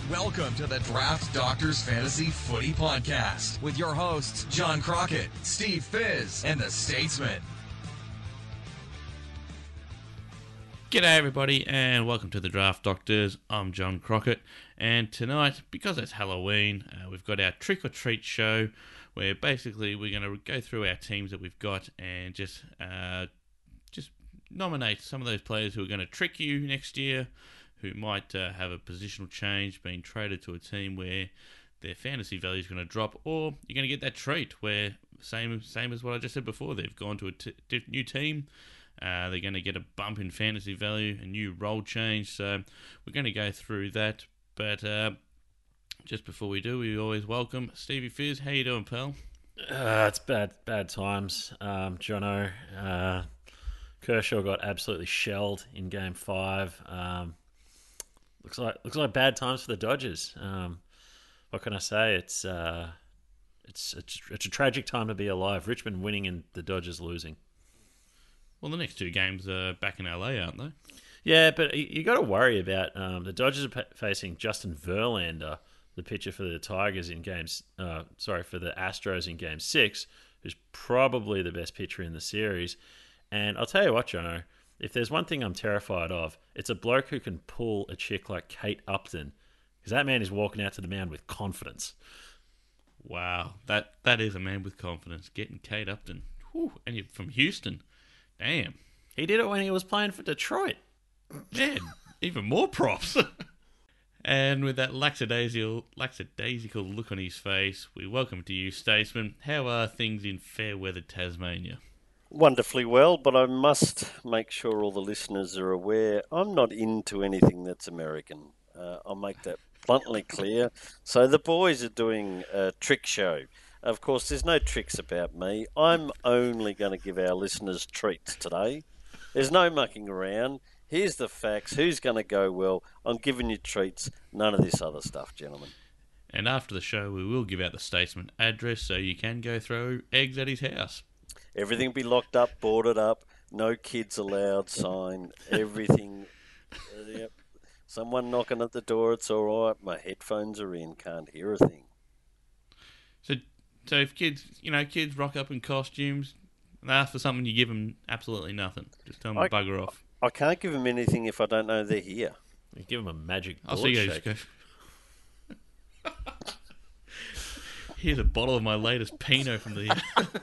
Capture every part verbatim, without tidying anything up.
Welcome to the Draft Doctors Fantasy Footy Podcast with your hosts, John Crockett, Steve Fizz, and the Statesman. G'day everybody and welcome to the Draft Doctors. I'm John Crockett, and tonight, because it's Halloween, uh, we've got our trick or treat show where basically we're going to go through our teams that we've got and just uh, just nominate some of those players who are going to trick you next year, who might uh, have a positional change, being traded to a team where their fantasy value is going to drop, or you're going to get that treat where, same same as what I just said before, they've gone to a t- t- new team, uh, they're going to get a bump in fantasy value, a new role change, so we're going to go through that, but uh, just before we do, we always welcome Stevie Fizz. How you doing, pal? Uh, it's bad bad times, um, Jono. Uh, Kershaw got absolutely shelled in Game Five. Um, looks like looks like bad times for the Dodgers. Um, what can I say? It's uh, it's it's it's a tragic time to be alive. Richmond winning and the Dodgers losing. Well, the next two games are back in L A, aren't they? Yeah, but you, you got to worry about um, the Dodgers are p- facing Justin Verlander, the pitcher for the Tigers in games. Uh, sorry, for the Astros in Game Six, who's probably the best pitcher in the series. And I'll tell you what, Jono, if there's one thing I'm terrified of, it's a bloke who can pull a chick like Kate Upton, because that man is walking out to the mound with confidence. Wow, that that is a man with confidence. Getting Kate Upton, whew, and you're from Houston, damn. He did it when he was playing for Detroit. Man, even more props. And with that lackadaisical, lackadaisical look on his face, we welcome to you, Statesman. How are things in fair weather Tasmania? Wonderfully well, but I must make sure all the listeners are aware I'm not into anything that's American. Uh, I'll make that bluntly clear. So the boys are doing a trick show. Of course, there's no tricks about me. I'm only going to give our listeners treats today. There's no mucking around. Here's the facts. Who's going to go well? I'm giving you treats. None of this other stuff, gentlemen. And after the show, we will give out the Statesman address so you can go throw eggs at his house. Everything will be locked up, boarded up, no kids allowed sign, everything. Uh, yep. Someone knocking at the door, it's all right. My headphones are in, can't hear a thing. So, so if kids, you know, kids rock up in costumes, and they ask for something, you give them absolutely nothing. Just tell them I, to bugger off. I can't give them anything if I don't know they're here. You give him a magic I'll bullet see you shake. guys go. Here's a bottle of my latest Pinot from the...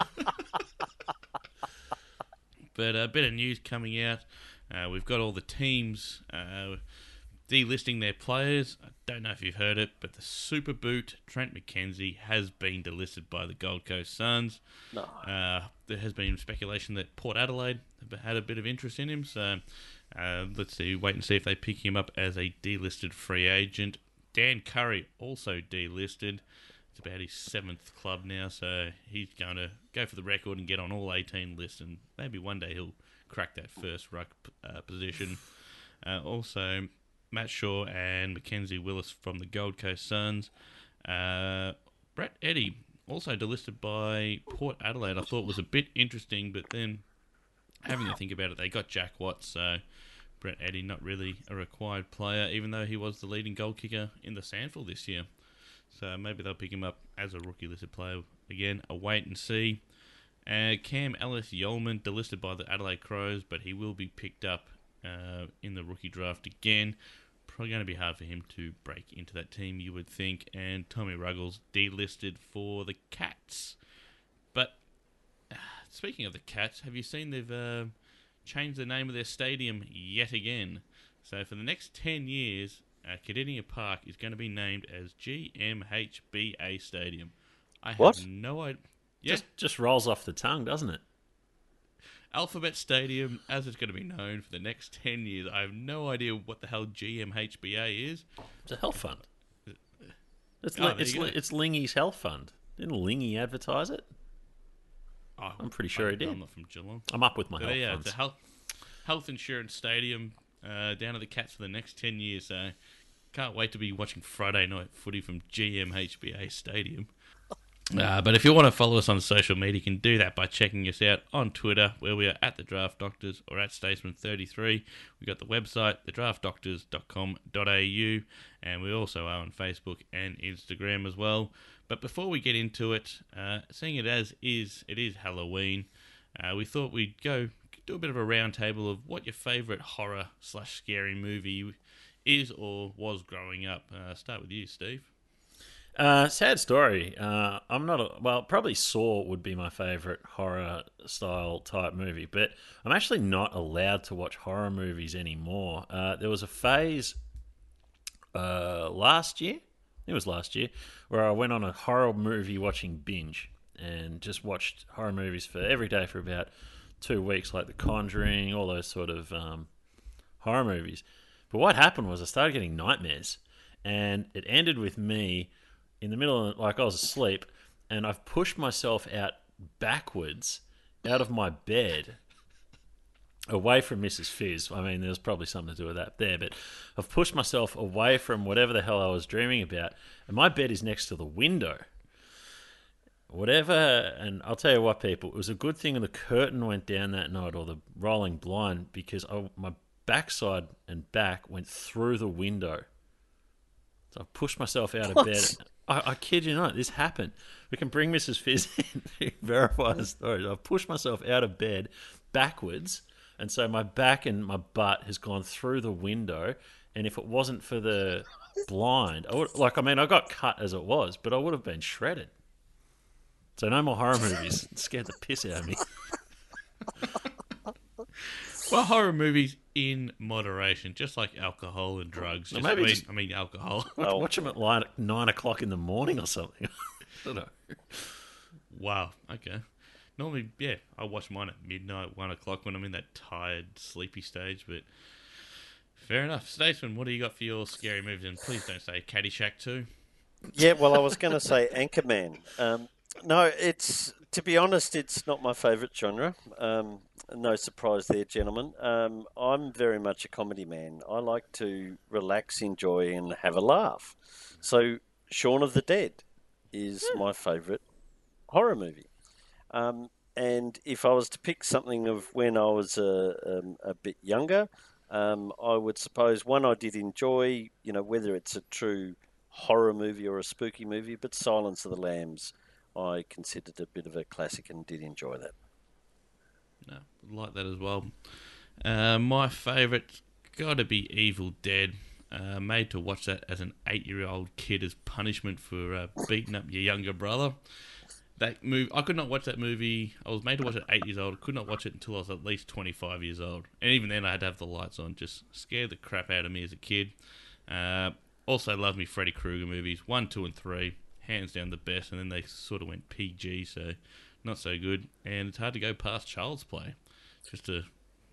But a bit of news coming out. Uh, we've got all the teams uh, delisting their players. I don't know if you've heard it, but the super boot, Trent McKenzie, has been delisted by the Gold Coast Suns. No. Uh, there has been speculation that Port Adelaide have had a bit of interest in him, so uh, let's see, wait and see if they pick him up as a delisted free agent. Dan Curry, also delisted. It's about his seventh club now, so he's going to go for the record and get on all eighteen lists, and maybe one day he'll crack that first ruck uh, position. Uh, also, Matt Shaw and Mackenzie Willis from the Gold Coast Suns. Uh, Brett Eddy, also delisted by Port Adelaide. I thought was a bit interesting, but then having to think about it, they got Jack Watts, so Brett Eddy not really a required player, even though he was the leading goal kicker in the Sandford this year. So maybe they'll pick him up as a rookie listed player again. A wait and see. Uh, Cam Ellis Yeoman delisted by the Adelaide Crows, but he will be picked up uh, in the rookie draft again. Probably going to be hard for him to break into that team, you would think. And Tommy Ruggles delisted for the Cats. But uh, speaking of the Cats, have you seen they've uh, changed the name of their stadium yet again? So for the next ten years... Uh, Kardinia Park is going to be named as G M H B A Stadium. I have What? no idea. Yeah. Just, just rolls off the tongue, doesn't it? Alphabet Stadium, as it's going to be known for the next ten years. I have no idea what the hell G M H B A is. It's a health fund. It's, Oh, li- there it's, you go. li- it's Lingy's health fund. Didn't Lingy advertise it? Oh, I'm pretty sure I, he did. I'm not from Geelong. I'm up with my But health yeah, funds. it's a health, health insurance stadium uh, down at the Cats for the next ten years. So can't wait to be watching Friday night footy from G M H B A Stadium. Uh, but if you want to follow us on social media, you can do that by checking us out on Twitter, where we are at The Draft Doctors or at Statesman thirty-three. We've got the website, the draft doctors dot com dot a u, and we also are on Facebook and Instagram as well. But before we get into it, uh, seeing it as is, it is Halloween, uh, we thought we'd go do a bit of a roundtable of what your favourite horror slash scary movie is or was growing up. Uh, start with you, Steve. Uh, sad story. Uh, I'm not a, well, probably Saw would be my favourite horror style type movie, but I'm actually not allowed to watch horror movies anymore. Uh, there was a phase uh, last year, it was last year, where I went on a horror movie watching binge and just watched horror movies for every day for about two weeks, like The Conjuring, all those sort of um, horror movies. But what happened was I started getting nightmares, and it ended with me in the middle of, like, I was asleep, and I've pushed myself out backwards out of my bed away from Missus Fizz. I mean, there's probably something to do with that there, but I've pushed myself away from whatever the hell I was dreaming about, and my bed is next to the window. Whatever, and I'll tell you what, people, it was a good thing the curtain went down that night, or the rolling blind, because I, my backside and back went through the window. So I pushed myself out of bed. I, I kid you not, this happened. We can bring Missus Fizz in to verify the story. I've pushed myself out of bed backwards, and so my back and my butt has gone through the window, and if it wasn't for the blind, I would, like, I mean, I got cut as it was, but I would have been shredded. So no more horror movies. It scared the piss out of me. Well, horror movies in moderation, just like alcohol and drugs. Just, Well, maybe I, mean, just- I mean, alcohol. Watch, watch them at like nine o'clock in the morning or something. I don't know. Wow. Okay. Normally, yeah, I watch mine at midnight, one o'clock when I'm in that tired, sleepy stage. But fair enough. Statesman, what do you got for your scary movies? And please don't say Caddyshack two. Yeah, well, I was going to say Anchorman. Um, no, it's to be honest, it's not my favourite genre. Um, no surprise there, gentlemen. Um, I'm very much a comedy man. I like to relax, enjoy, and have a laugh. So, Shaun of the Dead is my favourite horror movie. Um, and if I was to pick something of when I was a, um, a bit younger, um, I would suppose one I did enjoy, you know, whether it's a true horror movie or a spooky movie, but Silence of the Lambs I considered a bit of a classic and did enjoy that. No, like that as well. Uh, my favourite got to be Evil Dead. Uh, made to watch that as an eight-year-old kid as punishment for uh, beating up your younger brother. That movie, I could not watch that movie. I was made to watch it at eight years old. I could not watch it until I was at least twenty-five years old. And even then, I had to have the lights on. Just scared the crap out of me as a kid. Uh, also, love me Freddy Krueger movies. One, two, and three. Hands down the best. And then they sort of went P G, so not so good. And it's hard to go past Child's Play. Just a,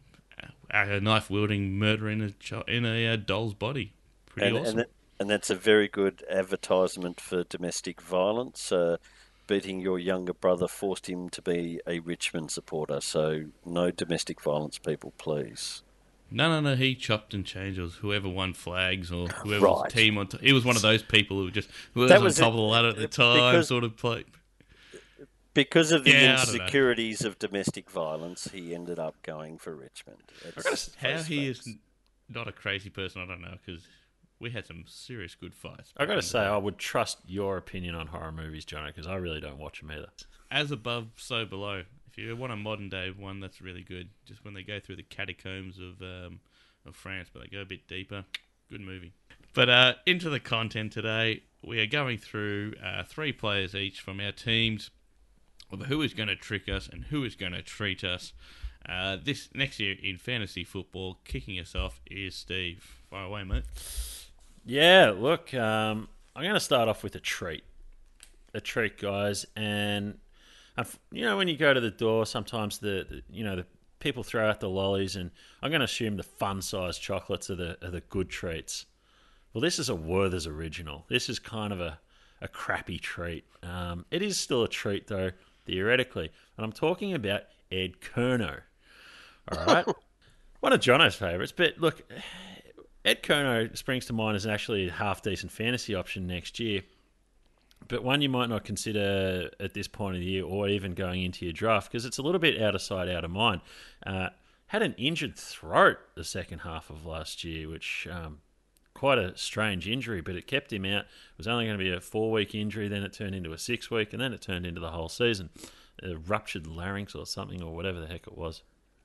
a knife-wielding murder in a, chi- in a uh, doll's body. Pretty and, awesome. And, that, and that's a very good advertisement for domestic violence. Uh, beating your younger brother forced him to be a Richmond supporter. So no domestic violence, people, please. No, no, no. He chopped and changed. It was whoever won flags or whoever was Right. team on. T- he was one of those people who just who was That on was top it. of the ladder at the time, Because- sort of play. Because of the Yeah, I don't know. insecurities of domestic violence, he ended up going for Richmond. It's How face he facts. is not a crazy person, I don't know, because we had some serious good fights. I got to back in say, the day. I would trust your opinion on horror movies, Jono, because I really don't watch them either. As above, so below. If you want a modern day one, that's really good. Just when they go through the catacombs of um, of France, but they go a bit deeper. Good movie. But uh, into the content today, we are going through uh, three players each from our teams of who is going to trick us and who is going to treat us. Uh, this next year in fantasy football, kicking us off is Steve. Fire away, mate. Yeah, look, um, I'm going to start off with a treat. A treat, guys. And, I've, you know, when you go to the door, sometimes the, the you know, the people throw out the lollies, and I'm going to assume the fun-sized chocolates are the, are the good treats. Well, this is a Werther's original. This is kind of a, a crappy treat. Um, it is still a treat, though, theoretically. And I'm talking about Ed Kerno. All right? One of Jono's favourites. But, look, Ed Kerno springs to mind as actually a half-decent fantasy option next year. but one you might not consider at this point of the year or even going into your draft because it's a little bit out of sight, out of mind. Uh, had an injured throat the second half of last year, which um, quite a strange injury, but it kept him out. It was only going to be a four-week injury, then it turned into a six-week, and then it turned into the whole season. A ruptured larynx or something or whatever the heck it was.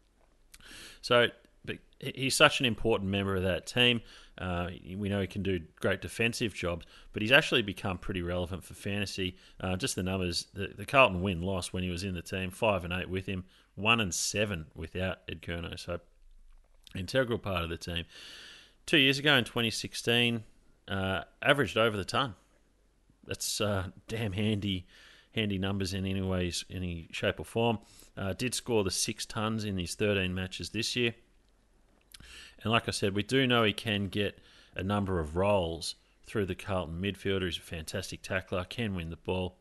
So but he's such an important member of that team. Uh, we know he can do great defensive jobs, but he's actually become pretty relevant for fantasy. Uh, just the numbers, the, the Carlton win-loss when he was in the team, five and eight with him, one and seven without Ed Curnow. So integral part of the team. Two years ago in twenty sixteen, uh, averaged over the ton. That's uh, damn handy, handy numbers in any ways, any shape or form. Uh, did score the six tons in his thirteen matches this year. And like I said, we do know he can get a number of roles through the Carlton midfielder. He's a fantastic tackler, can win the ball.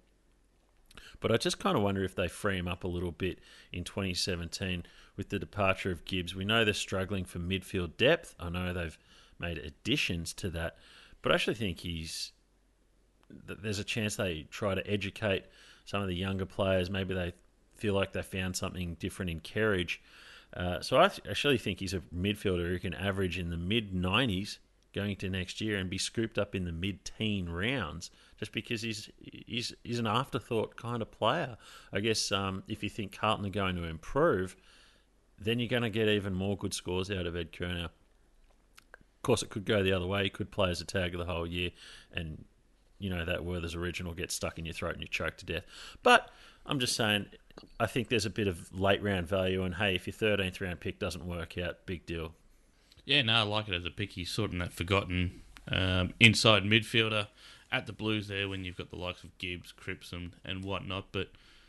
But I just kind of wonder if they free him up a little bit in twenty seventeen with the departure of Gibbs. We know they're struggling for midfield depth. I know they've made additions to that. But I actually think he's there's a chance they try to educate some of the younger players. Maybe they feel like they found something different in Kerridge. Uh, so I th- actually think he's a midfielder who can average in the mid nineties going into next year and be scooped up in the mid-teen rounds just because he's he's he's an afterthought kind of player. I guess um, if you think Carlton are going to improve, then you're going to get even more good scores out of Ed Curnow. Of course, it could go the other way. He could play as a tagger the whole year and, you know, that Werther's original gets stuck in your throat and you choke to death. But I'm just saying, I think there's a bit of late round value, and hey, if your thirteenth round pick doesn't work out, big deal. Yeah, no, I like it as a pick. He's sort of that forgotten um, inside midfielder at the Blues there when you've got the likes of Gibbs, Cripps and, and whatnot. But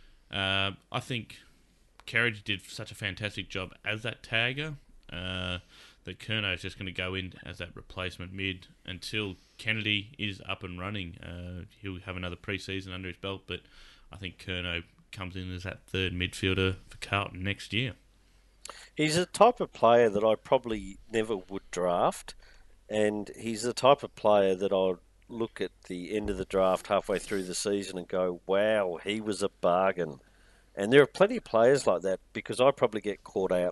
uh, I think Kerridge did such a fantastic job as that tagger uh, that Curnow is just going to go in as that replacement mid until Kennedy is up and running. Uh, he'll have another pre-season under his belt, but I think Curnow comes in as that third midfielder for Carlton next year. He's the type of player that I probably never would draft, and he's the type of player that I'd look at the end of the draft halfway through the season and go, wow, he was a bargain. And there are plenty of players like that because I probably get caught out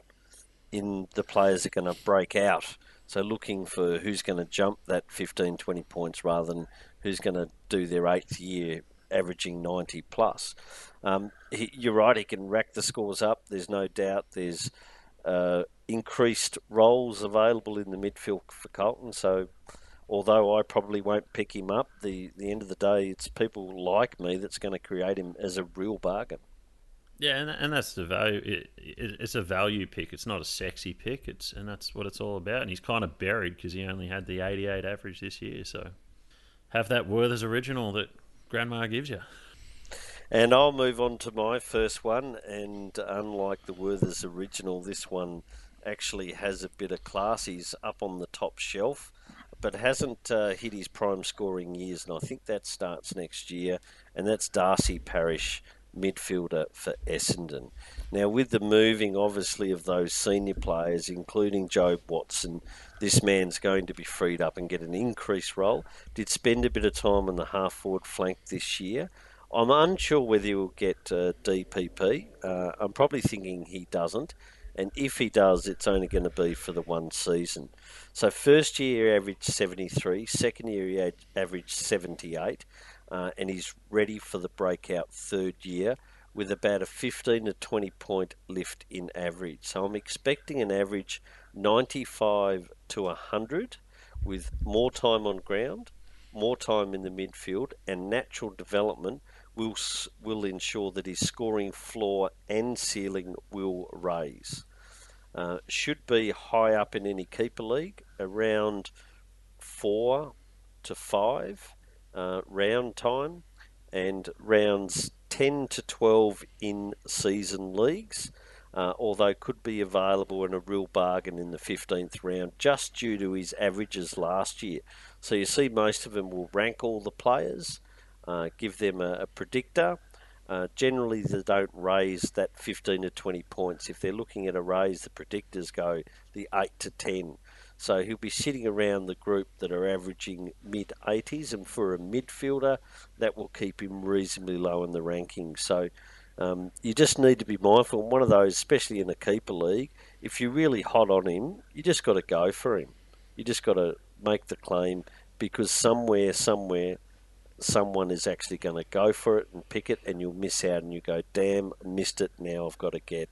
in the players that are going to break out. So looking for who's going to jump that fifteen, twenty points rather than who's going to do their eighth year averaging ninety plus. Um, he, you're right, he can rack the scores up. There's no doubt there's uh, increased roles available in the midfield for Carlton. So although I probably won't pick him up, the, the end of the day, it's people like me that's going to create him as a real bargain. Yeah, and and that's the value. It, it, it's a value pick. It's not a sexy pick. It's and that's what it's all about. And he's kind of buried because he only had the eighty-eight average this year. So have that Werther's original that Grandma gives you. And I'll move on to my first one. And unlike the Werther's original, this one actually has a bit of class. He's up on the top shelf, but hasn't uh, hit his prime scoring years. And I think that starts next year. And that's Darcy Parish, midfielder for Essendon. Now, with the moving, obviously, of those senior players, including Jobe Watson, this man's going to be freed up and get an increased role. Did spend a bit of time on the half-forward flank this year. I'm unsure whether he'll get uh, D P P. Uh, I'm probably thinking he doesn't. And if he does, it's only going to be for the one season. So first year he averaged seventy-three, second year he had averaged seventy-eight. Uh, and he's ready for the breakout third year with about a fifteen to twenty point lift in average. So I'm expecting an average ninety-five to one hundred with more time on ground, more time in the midfield, and natural development will will ensure that his scoring floor and ceiling will raise. Uh, should be high up in any keeper league, around four to five. Uh, round time and rounds ten to twelve in season leagues, uh, although could be available in a real bargain in the fifteenth round just due to his averages last year. So you see most of them will rank all the players, uh, give them a, a predictor. Uh, generally they don't raise that fifteen to twenty points. If they're looking at a raise, the predictors go the eight to ten. So he'll be sitting around the group that are averaging mid eighties, and for a midfielder, that will keep him reasonably low in the rankings. So um, you just need to be mindful. And one of those, especially in a keeper league, if you're really hot on him, you just got to go for him. You just got to make the claim, because somewhere, somewhere, someone is actually going to go for it and pick it, and you'll miss out, and you go, damn, I missed it, now I've got to get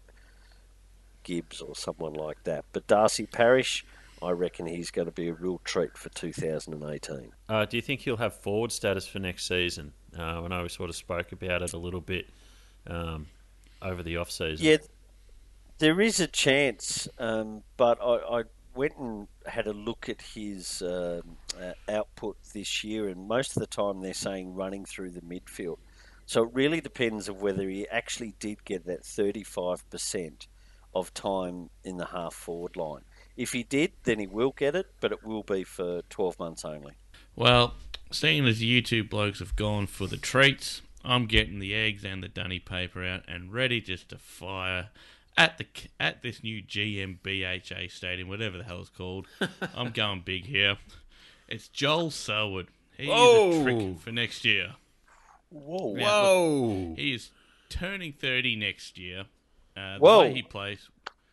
Gibbs or someone like that. But Darcy Parish, I reckon he's going to be a real treat for two thousand eighteen. Uh, do you think he'll have forward status for next season? Uh, I know we sort of spoke about it a little bit um, over the off-season. Yeah, there is a chance, um, but I, I went and had a look at his uh, uh, output this year, and most of the time they're saying running through the midfield. So it really depends on whether he actually did get that thirty-five percent of time in the half-forward line. If he did, then he will get it, but it will be for twelve months only. Well, seeing as you two blokes have gone for the treats, I'm getting the eggs and the dunny paper out and ready just to fire at the at this new G M B H A stadium, whatever the hell it's called. I'm going big here. It's Joel Selwood. He Whoa. is a trick for next year. Whoa. Now, Whoa! look, he is turning thirty next year. Uh, the Whoa. way he plays.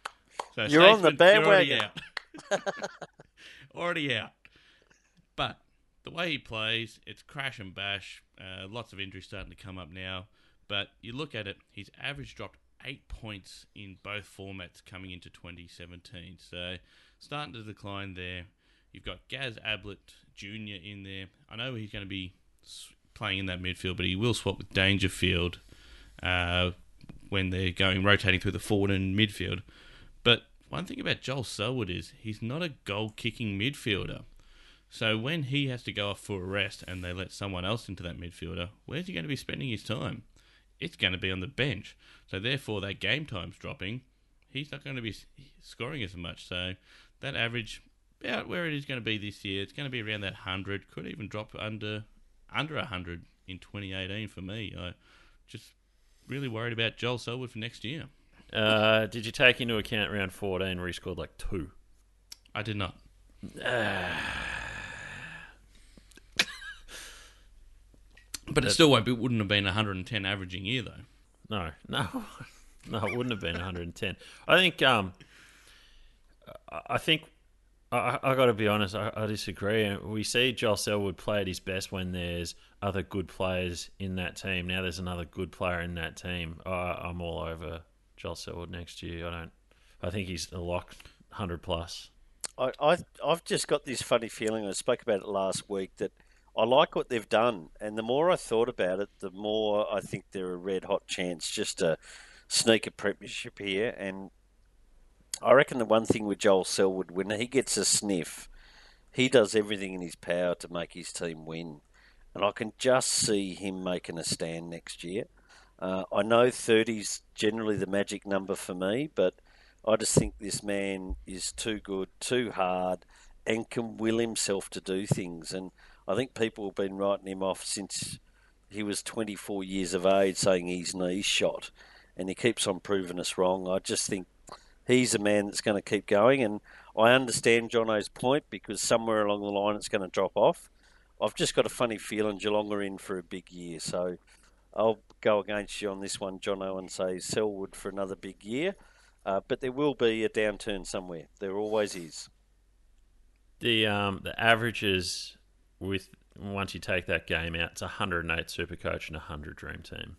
So You're on the Statesman, you're already bandwagon. out. already out. But the way he plays, it's crash and bash. Uh, lots of injuries starting to come up now. But you look at it, his average dropped eight points in both formats coming into twenty seventeen. So starting to decline there. You've got Gaz Ablett Junior in there. I know he's going to be playing in that midfield, but he will swap with Dangerfield uh, when they're going rotating through the forward and midfield. But one thing about Joel Selwood is he's not a goal-kicking midfielder. So when he has to go off for a rest and they let someone else into that midfielder, where's he going to be spending his time? It's going to be on the bench. So therefore, that game time's dropping. He's not going to be scoring as much. So that average, about where it is going to be this year, it's going to be around that one hundred. Could even drop under under one hundred in twenty eighteen for me. I just really worried about Joel Selwood for next year. Uh, did you take into account round fourteen where he scored like two? I did not. But it still won't be, wouldn't have been one hundred ten averaging year, though. No, no, no, it wouldn't have been one hundred ten. I think, um, I think, I, I got to be honest, I, I disagree. We see Joel Selwood play at his best when there's other good players in that team. Now there's another good player in that team. I, I'm all over Joel Selwood next year. I don't. I think he's a lock, one hundred plus. I, I, I've just got this funny feeling, I spoke about it last week, that I like what they've done, and the more I thought about it, the more I think they're a red-hot chance just to sneak a premiership here. And I reckon the one thing with Joel Selwood, when he gets a sniff, he does everything in his power to make his team win. And I can just see him making a stand next year. Uh, I know thirty's generally the magic number for me, but I just think this man is too good, too hard, and can will himself to do things. And I think people have been writing him off since he was twenty-four years of age, saying his knee's shot, and he keeps on proving us wrong. I just think he's a man that's going to keep going, and I understand Jono's point, because somewhere along the line it's going to drop off. I've just got a funny feeling Geelong are in for a big year, so I'll go against you on this one, Jono, and say Selwood for another big year. Uh, but there will be a downturn somewhere. There always is. The um the averages with once you take that game out, it's one hundred eight Supercoach and one hundred Dream Team.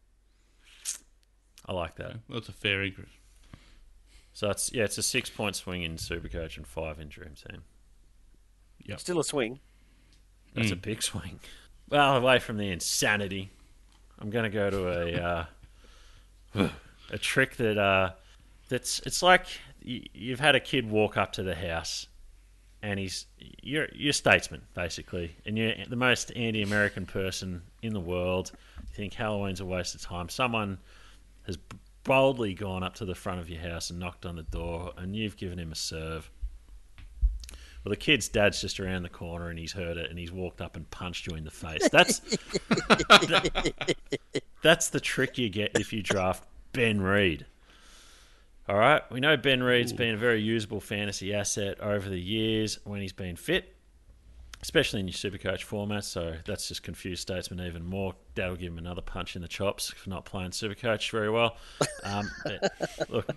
I like that. Okay. That's a fair increase. So it's yeah, it's a six point swing in Supercoach and five in Dream Team. Yep. Still a swing. That's Mm. a big swing. Well, away from the insanity, I'm going to go to a uh, a trick that uh, that's it's like you, you've had a kid walk up to the house, and he's you're you're a statesman basically, and you're the most anti-American person in the world. You think Halloween's a waste of time. Someone has boldly gone up to the front of your house and knocked on the door, and you've given him a serve. Well, the kid's dad's just around the corner and he's heard it and he's walked up and punched you in the face. That's that, that's the trick you get if you draft Ben Reid. All right, we know Ben Reid's Ooh. been a very usable fantasy asset over the years when he's been fit, especially in your Supercoach format, so that's just confused Statesman even more. That'll give him another punch in the chops for not playing Supercoach very well. Um, but look,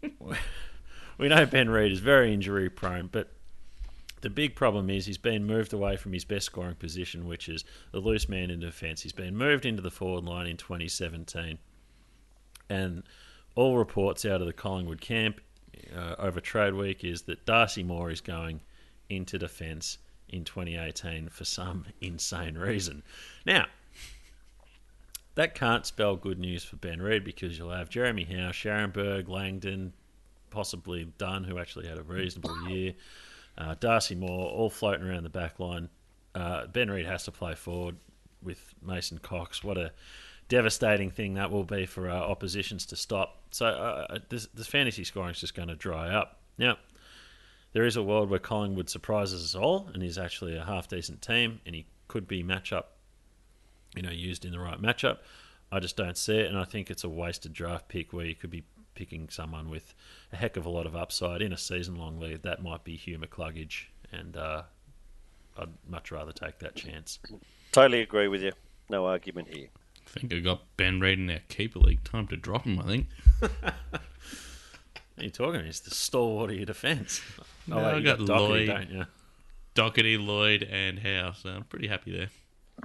we know Ben Reid is very injury prone, but the big problem is he's been moved away from his best scoring position, which is the loose man in defence. He's been moved into the forward line in twenty seventeen. And all reports out of the Collingwood camp uh, over trade week is that Darcy Moore is going into defence in twenty eighteen for some insane reason. Now, that can't spell good news for Ben Reid because you'll have Jeremy Howe, Scharenberg, Langdon, possibly Dunn, who actually had a reasonable year, uh, Darcy Moore, all floating around the back line. Uh, Ben Reid has to play forward with Mason Cox. What a devastating thing that will be for our oppositions to stop. So uh, this, this fantasy scoring is just going to dry up. Now, there is a world where Collingwood surprises us all and is actually a half-decent team and he could be matchup, you know, used in the right matchup. I just don't see it, and I think it's a wasted draft pick where you could be picking someone with a heck of a lot of upside in a season-long league. That might be Hugh McCluggage, and uh, I'd much rather take that chance. Totally agree with you. No argument here. I think I got Ben Reid in our keeper league. Time to drop him, I think. What are you talking? He's the stalwart of your defence. No, oh, I got, got Doherty, Lloyd, don't you? Doherty, Lloyd, and Howe. So I'm pretty happy there.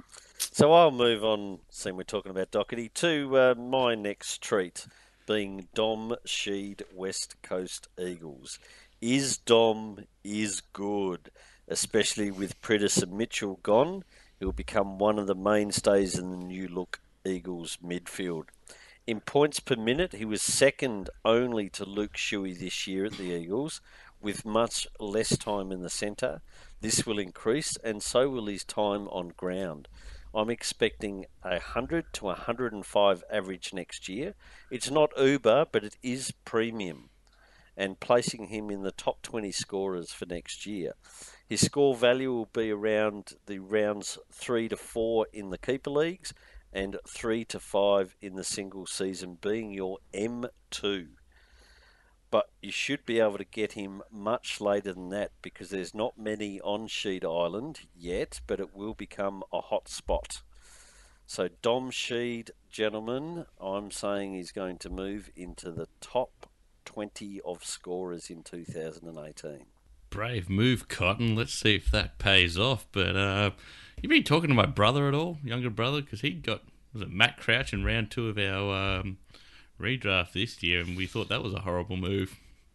So I'll move on, seeing we're talking about Doherty, to uh, my next treat, being Dom Sheed, West Coast Eagles. Is Dom is good, especially with Priddis and Mitchell gone. He'll become one of the mainstays in the new look Eagles midfield. In points per minute, he was second only to Luke Shuey this year at the Eagles, with much less time in the centre. This will increase, and so will his time on ground. I'm expecting a one hundred to one hundred five average next year. It's not Uber, but it is premium, and placing him in the top twenty scorers for next year. His score value will be around the rounds three to four in the keeper leagues and three to five in the single season, being your M two. But you should be able to get him much later than that because there's not many on Sheed Island yet, but it will become a hot spot. So Dom Sheed, gentlemen, I'm saying he's going to move into the top twenty of scorers in two thousand eighteen. Brave move, Cotton. Let's see if that pays off. But uh, you been talking to my brother at all, younger brother? Because he got, was it Matt Crouch in round two of our um, redraft this year, and we thought that was a horrible move.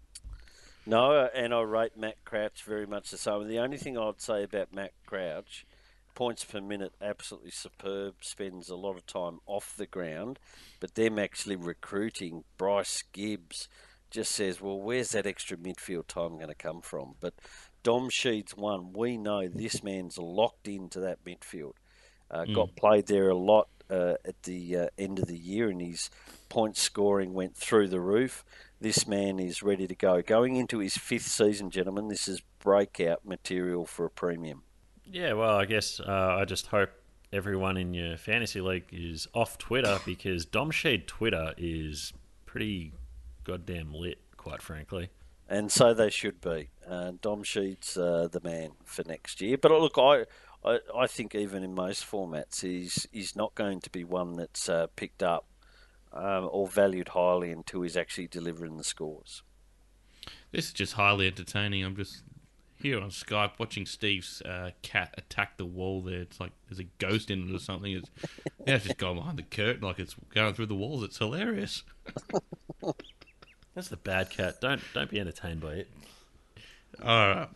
No, and I rate Matt Crouch very much the same. The only thing I'd say about Matt Crouch, points per minute, absolutely superb, spends a lot of time off the ground, but them actually recruiting Bryce Gibbs just says, well, where's that extra midfield time going to come from? But Dom Sheed's one. We know this man's locked into that midfield. Uh, mm. Got played there a lot uh, at the uh, end of the year, and his point scoring went through the roof. This man is ready to go. Going into his fifth season, gentlemen, this is breakout material for a premium. Yeah, well, I guess uh, I just hope everyone in your fantasy league is off Twitter because Dom Sheed Twitter is pretty goddamn lit, quite frankly. And so they should be. Uh, Dom Sheed's uh, the man for next year. But look, I, I I think even in most formats, he's, he's not going to be one that's uh, picked up um, or valued highly until he's actually delivering the scores. This is just highly entertaining. I'm just here on Skype watching Steve's uh, cat attack the wall there. It's like there's a ghost in it or something. It's, yeah, it's just going behind the curtain like it's going through the walls. It's hilarious. That's the bad cat. Don't don't be entertained by it. All right.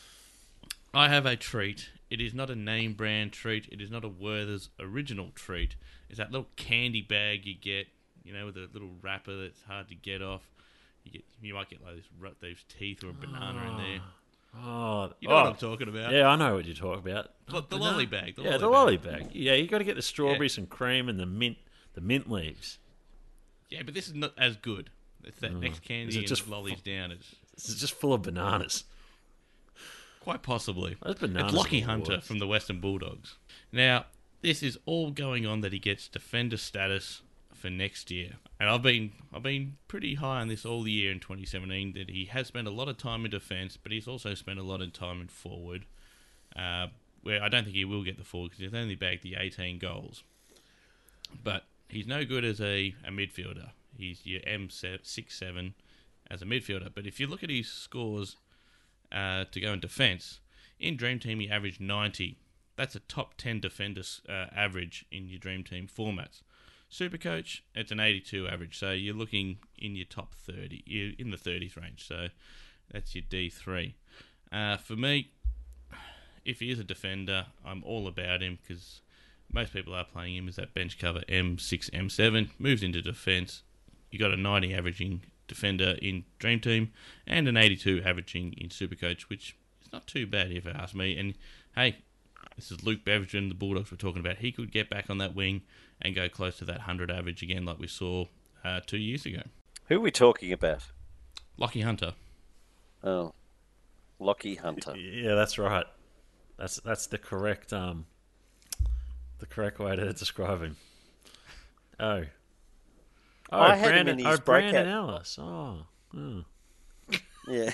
I have a treat. It is not a name brand treat. It is not a Werther's original treat. It's that little candy bag you get, you know, with a little wrapper that's hard to get off. You get, you might get like those, those teeth or a banana oh. in there. Oh, you know oh. what I'm talking about? Yeah, I know what you're talking about. The, the lolly bag. The yeah, lolly the bag. lolly bag. Yeah, you got to get the strawberries yeah. and cream and the mint, the mint leaves. Yeah, but this is not as good. It's that mm. next candy and just lollies full, down. It's, it's just full of bananas. Quite possibly. Those bananas it's Lockie Hunter from the Western Bulldogs. Now, this is all going on that he gets defender status for next year. And I've been I've been pretty high on this all year in twenty seventeen, that he has spent a lot of time in defence, but he's also spent a lot of time in forward, uh, where I don't think he will get the forward because he's only bagged the eighteen goals. But he's no good as a, a midfielder. He's your M six seven as a midfielder. But if you look at his scores uh, to go in defence, in Dream Team he averaged ninety. That's a top ten defender uh, average in your Dream Team formats. Supercoach, it's an eighty-two average, so you're looking in your top thirty, you're in the thirties range, so that's your D three. Uh, for me, if he is a defender, I'm all about him because most people are playing him as that bench cover M six, M seven, moves into defence. You got a ninety averaging defender in Dream Team and an eighty-two averaging in Supercoach, which is not too bad if you ask me. And hey, this is Luke Beveridge, the Bulldogs we're talking about. He could get back on that wing and go close to that one hundred average again like we saw uh, two years ago. Who are we talking about? Lockie Hunter. Oh, Lockie Hunter. Yeah, that's right. That's that's the correct um the correct way to describe him. Oh. Oh, I had Brandon, him in his oh, Brandon breakout. Ellis. Oh. oh. Yeah.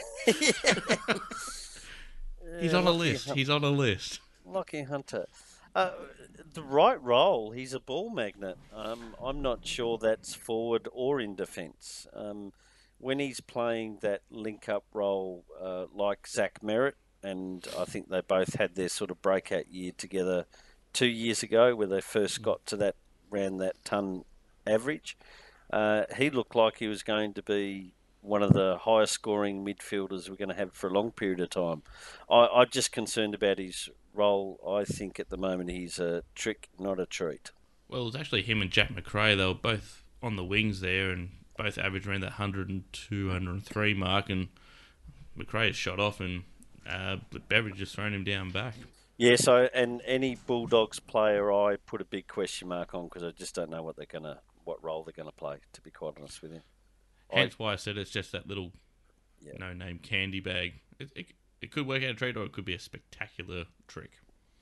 He's on a list. He's on a list. Lockie Hunter. Uh, the right role, he's a ball magnet. Um, I'm not sure that's forward or in defence. Um, when he's playing that link-up role uh, like Zach Merritt, and I think they both had their sort of breakout year together two years ago where they first got to that, ran that ton average, uh, he looked like he was going to be one of the highest scoring midfielders we're going to have for a long period of time. I, I'm just concerned about his role. I think at the moment he's a trick, not a treat. Well, it was actually him and Jack McRae. They were both on the wings there and both averaged around that one hundred two, one hundred three mark, and McRae has shot off and uh, Beveridge has thrown him down back. Yeah, so, and any Bulldogs player I put a big question mark on because I just don't know what they're going to, what role they're going to play, to be quite honest with you. Hence why I said it's just that little Yeah. no-name candy bag. It, it, it could work out a trade or it could be a spectacular trick,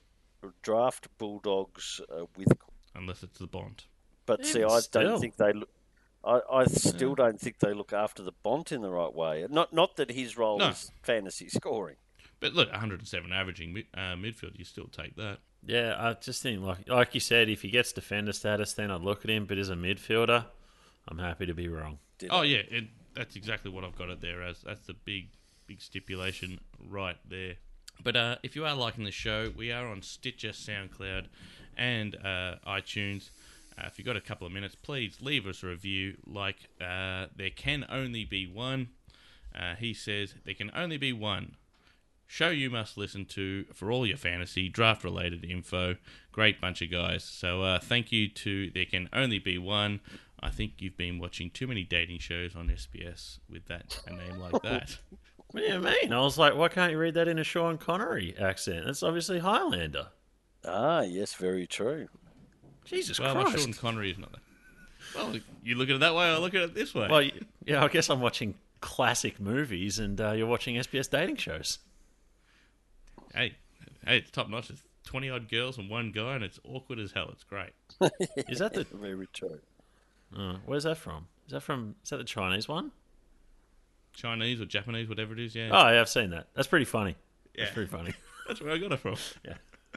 Draft Bulldogs uh, with, unless it's the Bond. but Yeah, see, but I still. don't think they look. I, I still don't think they look after the Bont in the right way. Not not that his role No. is fantasy scoring. But look, one hundred seven averaging mid, uh, midfield, you still take that. Yeah, I just think, like like you said, if he gets defender status, then I'd look at him. But as a midfielder, I'm happy to be wrong. Did Oh I? yeah, it, that's exactly what I've got it there as. That's the big, big stipulation right there. But uh, if you are liking the show, we are on Stitcher, SoundCloud, and uh, iTunes. Uh, if you've got a couple of minutes, please leave us a review. Like uh, there can only be one. Uh, he says there can only be one show you must listen to for all your fantasy draft related info. Great bunch of guys. So uh, thank you to There Can Only Be One. I think you've been watching too many dating shows on S B S with that a name like that. What do you mean? I was like, why can't you read that in a Sean Connery accent? That's obviously Highlander. Ah, yes, very true. Jesus Well, my Christ. Sean Connery is not that. Well, you look at it that way, I look at it this way. Well, y- yeah, I guess I'm watching classic movies and uh, you're watching S B S dating shows. hey, hey, it's top notch. It's twenty odd girls and one guy, and it's awkward as hell. It's great. Is that the... Very true. Uh, where's that from? Is that from... Is that the Chinese one? Chinese or Japanese, whatever it is. Yeah, Oh, yeah, I've seen that. That's pretty funny. That's Yeah. pretty funny. that's where I got it from. Yeah.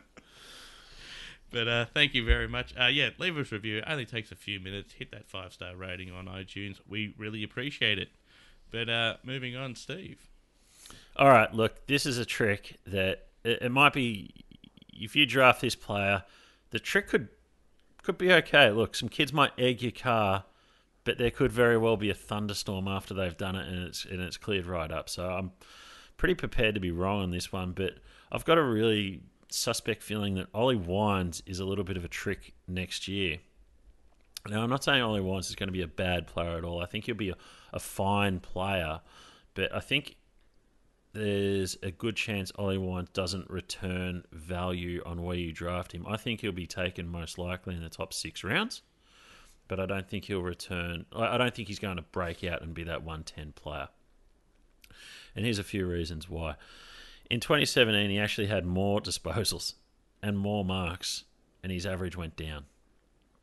But uh, thank you very much. Uh, yeah, leave us a review. It only takes a few minutes. Hit that five star rating on iTunes. We really appreciate it. But uh, moving on, Steve. All right, look, this is a trick that it, it might be. If you draft this player, the trick could could be okay. Look, some kids might egg your car, but there could very well be a thunderstorm after they've done it, and it's and it's cleared right up. So I'm pretty prepared to be wrong on this one, but I've got a really suspect feeling that Ollie Wines is a little bit of a trick next year. Now, I'm not saying Ollie Wines is going to be a bad player at all. I think he'll be a, a fine player, but I think there's a good chance Ollie Wines doesn't return value on where you draft him. I think he'll be taken most likely in the top six rounds, but I don't think he'll return. I I don't think he's going to break out and be that one ten player. And here's a few reasons why. In twenty seventeen, he actually had more disposals and more marks, and his average went down.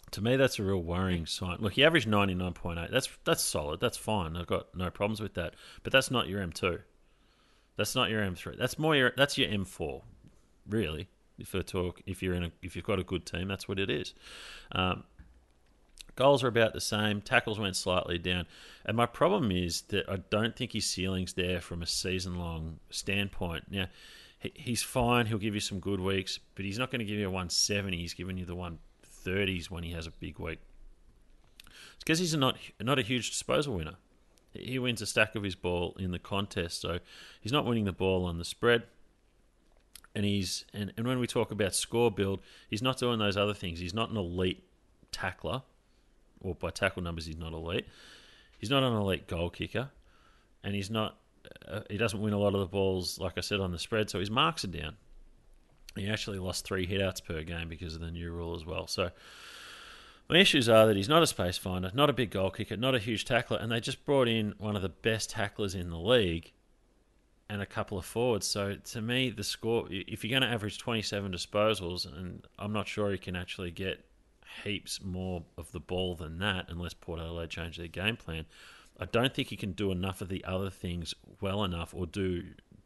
To me, that's a real worrying sign. Look, he averaged ninety-nine point eight. That's that's solid. That's fine. I've got no problems with that. But that's not your M two. That's not your M three. That's more your that's your M four, really. If we talk, if you're in a, if you've got a good team, that's what it is. Um, goals are about the same. Tackles went slightly down, and my problem is that I don't think his ceiling's there from a season-long standpoint. Now, he, he's fine. He'll give you some good weeks, but he's not going to give you a one seventy. He's giving you the one thirties when he has a big week. It's because he's not not a huge disposal winner. He wins a stack of his ball in the contest, so he's not winning the ball on the spread. And he's and, and when we talk about score build, he's not doing those other things. He's not an elite tackler, or by tackle numbers, he's not elite. He's not an elite goal kicker, and he's not. Uh, he doesn't win a lot of the balls, like I said, on the spread. So his marks are down. He actually lost three hitouts per game because of the new rule as well. So my issues are that he's not a space finder, not a big goal kicker, not a huge tackler, and they just brought in one of the best tacklers in the league and a couple of forwards. So to me, the score, if you're going to average twenty-seven disposals, and I'm not sure he can actually get heaps more of the ball than that unless Port Adelaide change their game plan, I don't think he can do enough of the other things well enough or do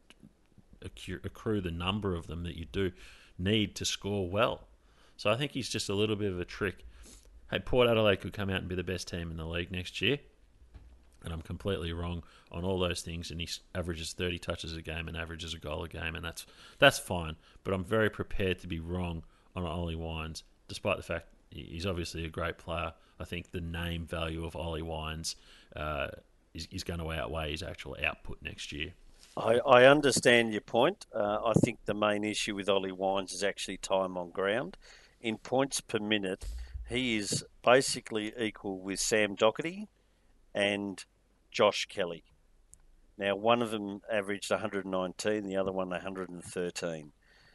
accrue the number of them that you do need to score well. So I think he's just a little bit of a trick. Hey, Port Adelaide could come out and be the best team in the league next year, and I'm completely wrong on all those things, and he averages thirty touches a game and averages a goal a game, and that's that's fine. But I'm very prepared to be wrong on Ollie Wines, despite the fact he's obviously a great player. I think the name value of Ollie Wines uh, is, is going to outweigh his actual output next year. I, I understand your point. Uh, I think the main issue with Ollie Wines is actually time on ground. In points per minute, he is basically equal with Sam Doherty and Josh Kelly. Now, one of them averaged one hundred nineteen, the other one one hundred thirteen.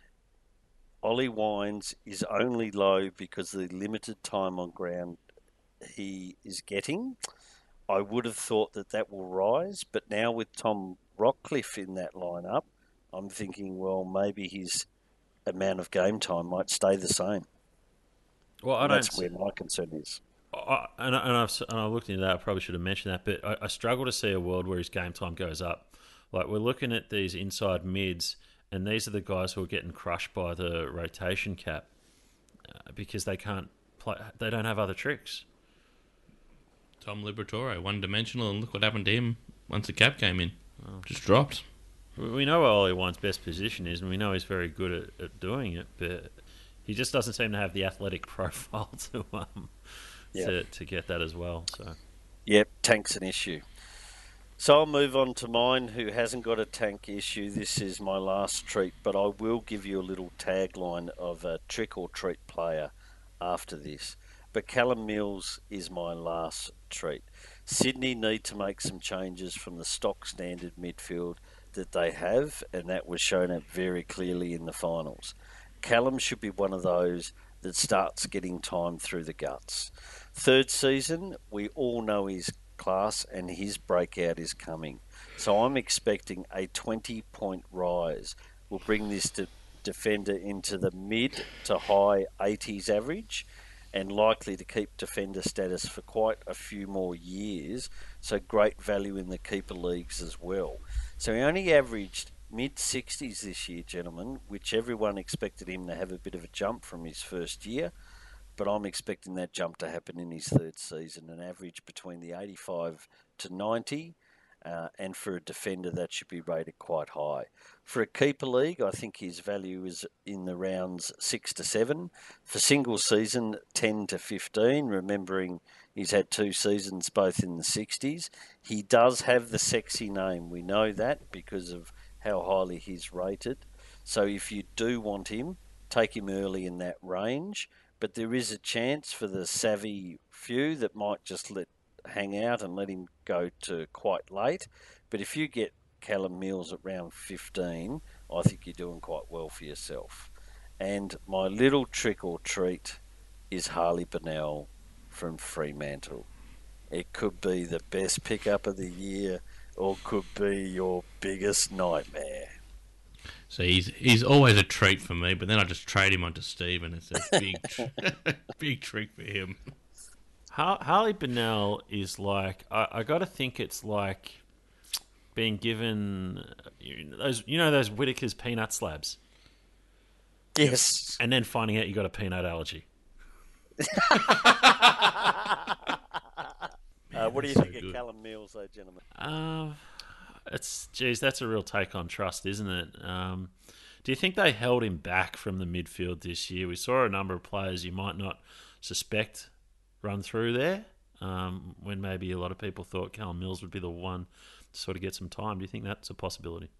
Ollie Wines is only low because of the limited time on ground he is getting. I would have thought that that will rise, but now with Tom Rockcliffe in that lineup, I'm thinking, well, maybe his amount of game time might stay the same. Well, I and don't. That's where my concern is. I, and, I, and, I've, and I looked into that. I probably should have mentioned that, but I, I struggle to see a world where his game time goes up. Like, we're looking at these inside mids, and these are the guys who are getting crushed by the rotation cap uh, because they can't play. They don't have other tricks. Tom Liberatore, one-dimensional, and look what happened to him once the cap came in. Oh. Just dropped. We know what Ollie Wine's best position is, and we know he's very good at, at doing it, but he just doesn't seem to have the athletic profile to um yep. to, to get that as well. So, Yep, tank's an issue. So I'll move on to mine, who hasn't got a tank issue. This is my last treat, but I will give you a little tagline of a trick or treat player after this. But Callum Mills is my last treat. Sydney need to make some changes from the stock standard midfield that they have, and that was shown up very clearly in the finals. Callum should be one of those that starts getting time through the guts. Third season, we all know his class and his breakout is coming. So I'm expecting a twenty-point rise. We'll bring this de- defender into the mid to high eighties average, and likely to keep defender status for quite a few more years, so great value in the keeper leagues as well. So he only averaged mid-sixties this year, gentlemen, which everyone expected him to have a bit of a jump from his first year, but I'm expecting that jump to happen in his third season, an average between the eighty-five to ninety, uh, and for a defender that should be rated quite high. For a keeper league, I think his value is in the rounds six to seven. For single season, ten to fifteen, remembering he's had two seasons both in the sixties. He does have the sexy name. We know that because of how highly he's rated. So if you do want him, take him early in that range. But there is a chance for the savvy few that might just let hang out and let him go to quite late. But if you get Callum Mills at round fifteen, I think you're doing quite well for yourself. And my little trick or treat is Harley Bennell from Fremantle. It could be the best pickup of the year or could be your biggest nightmare. So he's he's always a treat for me, but then I just trade him onto Steve, and it's a big big trick for him. Harley Bennell is like, I, I got to think it's like being given you know, those you know those Whittaker's peanut slabs. Yes, and then finding out you got a peanut allergy. Uh, what do you so think good. of Callum Mills, though, gentlemen? Uh, it's geez, that's a real take on trust, isn't it? Um, do you think they held him back from the midfield this year? We saw a number of players you might not suspect run through there, um, when maybe a lot of people thought Callum Mills would be the one to sort of get some time. Do you think that's a possibility?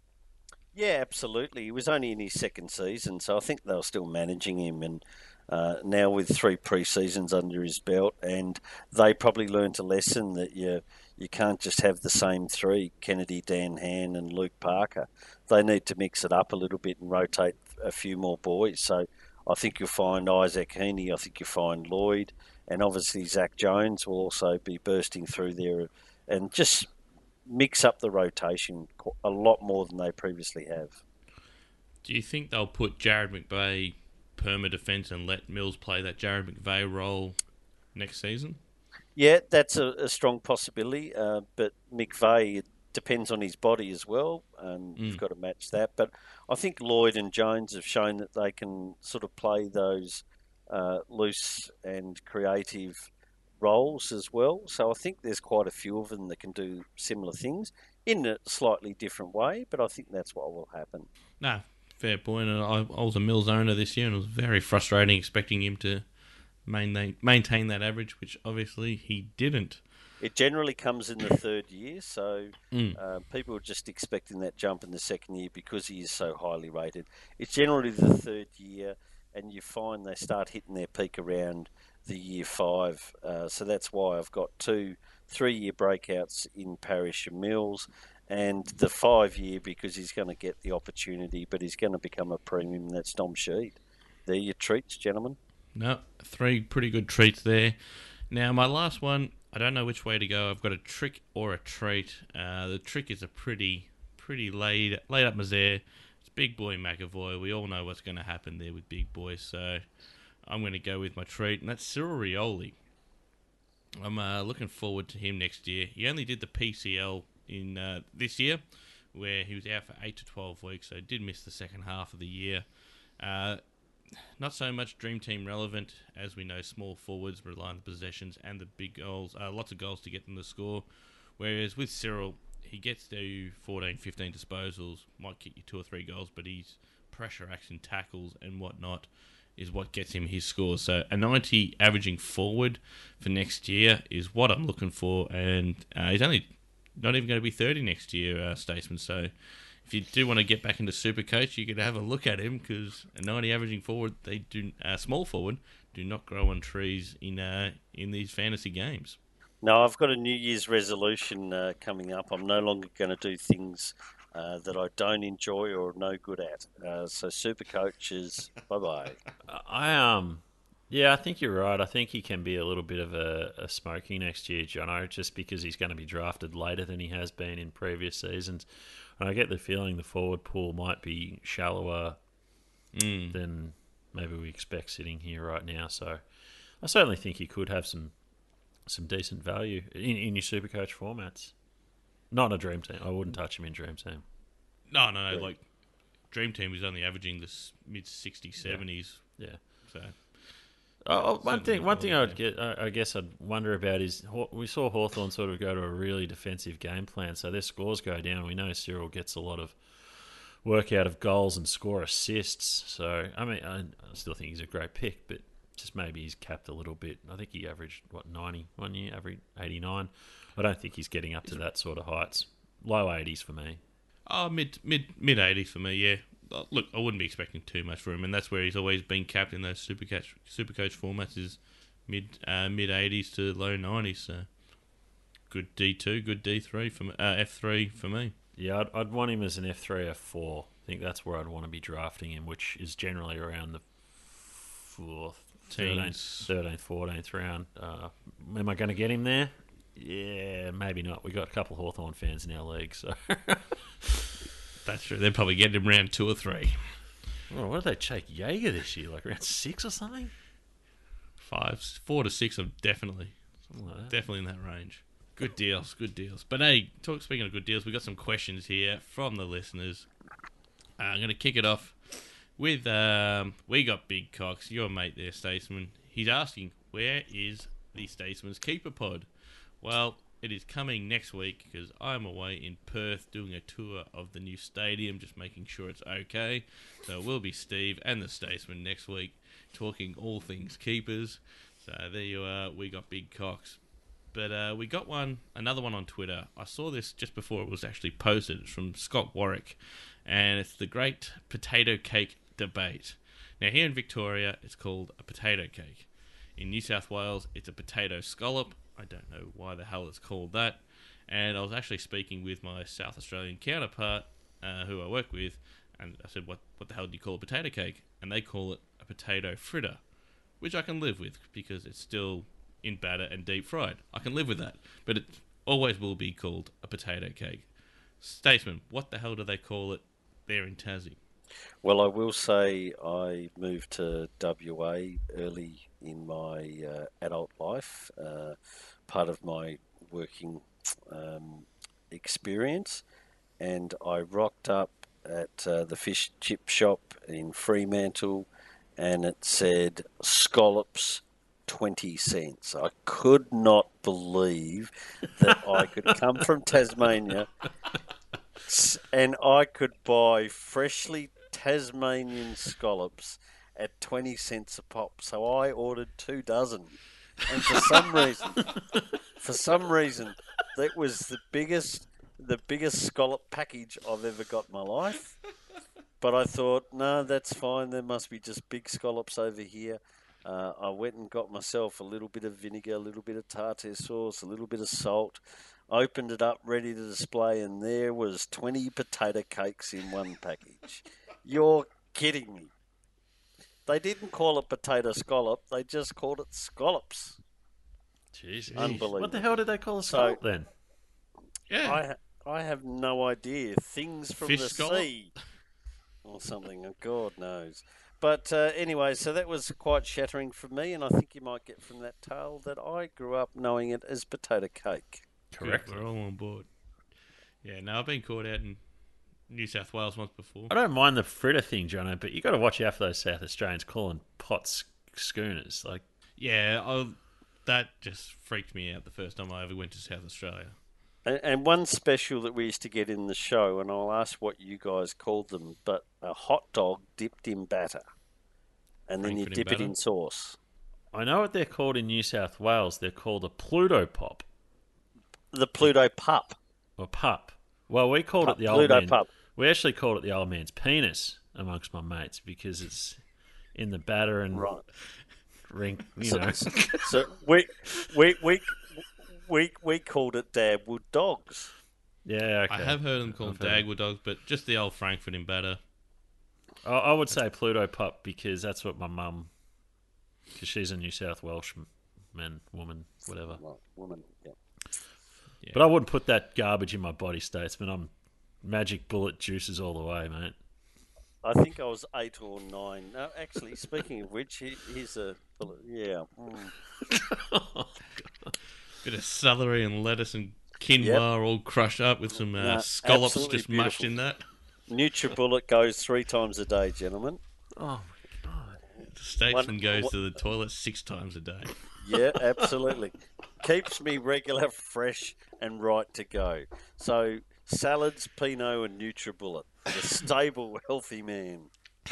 Yeah, absolutely. He was only in his second season, so I think they were still managing him. And uh, now with three pre-seasons under his belt, and they probably learned a lesson that you you can't just have the same three, Kennedy, Dan Hann and Luke Parker. They need to mix it up a little bit and rotate a few more boys. So I think you'll find Isaac Heaney, I think you'll find Lloyd, and obviously Zach Jones will also be bursting through there and just mix up the rotation a lot more than they previously have. Do you think they'll put Jared McVeigh perma defence and let Mills play that Jared McVeigh role next season? Yeah, that's a, a strong possibility, uh, but McVeigh, it depends on his body as well, and Mm. you've got to match that. But I think Lloyd and Jones have shown that they can sort of play those uh, loose and creative roles as well. So I think there's quite a few of them that can do similar things in a slightly different way, but I think that's what will happen. No, fair point. And I, I was a Mills owner this year, and it was very frustrating expecting him to maintain, maintain that average, which obviously he didn't. It generally comes in the third year, so Mm. uh, people are just expecting that jump in the second year because he is so highly rated. It's generally the third year, and you find they start hitting their peak around the year five. Uh, so that's why I've got two three-year breakouts in Parrish and Mills, and the five-year because he's going to get the opportunity, but he's going to become a premium. That's Dom Sheed. They're your treats, gentlemen. No, three pretty good treats there. Now, my last one, I don't know which way to go. I've got a trick or a treat. Uh, the trick is a pretty pretty laid, laid up misère. It's Big Boy McAvoy. We all know what's going to happen there with Big Boy, so I'm going to go with my treat, and that's Cyril Rioli. I'm uh, looking forward to him next year. He only did the P C L in uh, this year, where he was out for eight to twelve weeks, so did miss the second half of the year. Uh, not so much Dream Team relevant, as we know small forwards rely on the possessions and the big goals, uh, lots of goals to get them to score, whereas with Cyril, he gets to fourteen, fifteen disposals, might kick you two or three goals, but his pressure action tackles and whatnot is what gets him his scores. So a ninety averaging forward for next year is what I'm looking for, and uh, he's only not even going to be thirty next year, uh, Statesman. So if you do want to get back into Supercoach, you could have a look at him, because a ninety averaging forward, they do uh, small forward, do not grow on trees in uh, in these fantasy games. No, I've got a New Year's resolution uh, coming up. I'm no longer going to do things uh, that I don't enjoy or are no good at. Uh, so super coaches, bye-bye. I um, yeah, I think you're right. I think he can be a little bit of a, a smoky next year, Jono, just because he's going to be drafted later than he has been in previous seasons. And I get the feeling the forward pool might be shallower Mm. than maybe we expect sitting here right now. So I certainly think he could have some some decent value in, in your Supercoach formats. Not in a Dream Team. I wouldn't touch him in Dream Team. No, no, no. Like Dream Team is only averaging this mid sixties, seventies. Yeah. So Oh, one certainly thing, one not thing all I'd get, I I guess I'd wonder about is Haw- we saw Hawthorn sort of go to a really defensive game plan, so their scores go down. We know Cyril gets a lot of work out of goals and score assists. So I mean, I, I still think he's a great pick, but just maybe he's capped a little bit. I think he averaged what ninety one year, averaged eighty nine. I don't think he's getting up to that sort of heights. Low eighties for me. oh, mid mid mid eighties for me. Yeah. Look, I wouldn't be expecting too much from him, and that's where he's always been capped in those Supercoach Supercoach formats, is mid uh, mid eighties to low nineties. So good D two, good D three for me, uh, F three for me. Yeah, I'd, I'd want him as an F three, F four. I think that's where I'd want to be drafting him, which is generally around the fourth, thirteenth, Teens. thirteenth, fourteenth round. Uh, am I going to get him there? Yeah, maybe not. We got a couple of Hawthorn fans in our league, so That's true. They're probably getting him round two or three. Oh, what did they take Jaeger this year? Like around six or something? Five, four to six of them, definitely. Something like that. Definitely in that range. Good deals, good deals. But hey, talk, speaking of good deals, we've got some questions here from the listeners. Uh, I'm going to kick it off with, um, we got Big Cox, your mate there, Statesman. He's asking, where is the Statesman's Keeper Pod? Well, it is coming next week because I'm away in Perth doing a tour of the new stadium, just making sure it's okay. So it will be Steve and the Statesman next week talking all things keepers. So there you are, we got Big Cox. But uh, we got one, another one on Twitter. I saw this just before it was actually posted. It's from Scott Warwick, and it's the Great Potato Cake Debate. Now, here in Victoria, it's called a potato cake. In New South Wales, it's a potato scallop. I don't know why the hell it's called that. And I was actually speaking with my South Australian counterpart, uh, who I work with, and I said, what, what the hell do you call a potato cake? And they call it a potato fritter, which I can live with because it's still in batter and deep fried. I can live with that. But it always will be called a potato cake. Statesman, what the hell do they call it there in Tassie? Well, I will say I moved to W A early in my uh, adult life, uh, part of my working um, experience, and I rocked up at uh, the fish chip shop in Fremantle, and it said scallops twenty cents. I could not believe that I could come from Tasmania and I could buy freshly Tasmanian scallops at twenty cents a pop. So I ordered two dozen. And for some reason, for some reason, that was the biggest, the biggest scallop package I've ever got in my life. But I thought, no, that's fine. There must be just big scallops over here. Uh, I went and got myself a little bit of vinegar, a little bit of tartare sauce, a little bit of salt, opened it up, ready to display, and there was twenty potato cakes in one package. You're kidding me. They didn't call it potato scallop, they just called it scallops. Jesus. Unbelievable. What the hell did they call a scallop So- then? Yeah. I ha- I have no idea. Things from Fish the scallop? sea or something. God knows. But uh, anyway, so that was quite shattering for me, and I think you might get from that tale that I grew up knowing it as potato cake. Correct. Good, we're all on board. Yeah, no, I've been caught out in New South Wales once before. I don't mind the fritter thing, Jono, but you got to watch out for those South Australians calling pots schooners. Like, Yeah, I, that just freaked me out the first time I ever went to South Australia. And, and one special that we used to get in the show, and I'll ask what you guys called them, but a hot dog dipped in batter. And then you Frankfurt in dip it batter? in sauce. I know what they're called in New South Wales. They're called a Pluto pop The Pluto pup. or pup. Well, we called Pup, it the old Pluto man. pup. We actually called it the old man's penis amongst my mates because it's in the batter and Right. ring. You So, know, so we, we, we, we, we called it Dabwood dogs. yeah. Okay. I have heard them called I've heard. Dagwood dogs, but just the old Frankfurt in batter. I, I would say Pluto pup because that's what my mum, because she's a New South Welsh man, woman, whatever. Right, woman, yeah. Yeah. But I wouldn't put that garbage in my body, Statesman. I'm magic bullet juices all the way, mate. I think I was eight or nine. No, actually, speaking of which, he, here's a yeah. Mm. Bit of celery and lettuce and quinoa Yep. all crushed up with some uh, No, scallops absolutely just mushed beautiful. in that. NutriBullet goes three times a day, gentlemen. Oh my god! The statesman One- goes one- to the toilet six times a day. Yeah, absolutely. Keeps me regular, fresh, and right to go. So salads, Pinot, and NutriBullet. The stable, healthy man.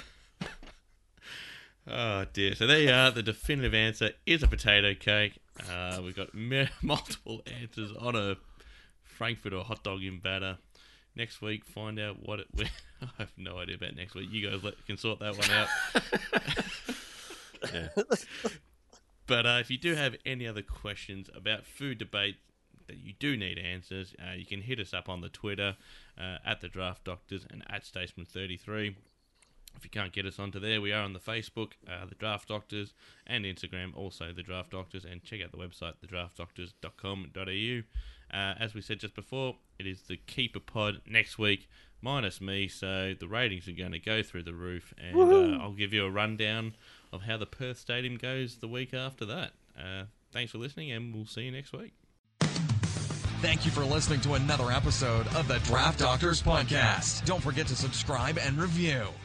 Oh dear. So there you are. The definitive answer is a potato cake. Uh, we've got me- multiple answers on a Frankfurt or hot dog in batter. Next week, find out what it. I have no idea about next week. You guys let, can sort that one out. Yeah. But uh, if you do have any other questions about food debate that you do need answers, uh, you can hit us up on the Twitter uh, at the Draft Doctors and at Statesman thirty-three. If you can't get us onto there, we are on the Facebook, uh, the Draft Doctors, and Instagram, also the Draft Doctors, and check out the website, the draft doctors dot com dot a u. Uh, as we said just before, it is the Keeper Pod next week. minus me, so the ratings are going to go through the roof, and uh, I'll give you a rundown of how the Perth Stadium goes the week after that. Uh, thanks for listening, and we'll see you next week. Thank you for listening to another episode of the Draft Doctors Podcast. Don't forget to subscribe and review.